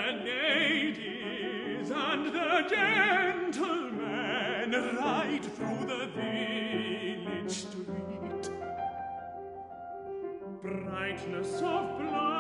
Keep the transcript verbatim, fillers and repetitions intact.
ladies and the gentlemen ride through the village street. Brightness of blood